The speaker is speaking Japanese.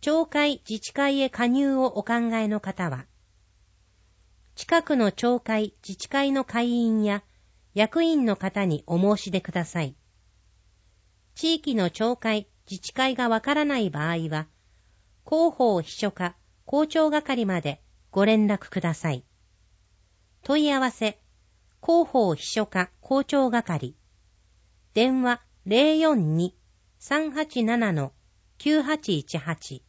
町会自治会へ加入をお考えの方は、近くの町会自治会の会員や役員の方にお申し出ください。地域の町会自治会がわからない場合は、広報秘書課校長係までご連絡ください。問い合わせ、広報秘書課校長係。電話 042-387-9818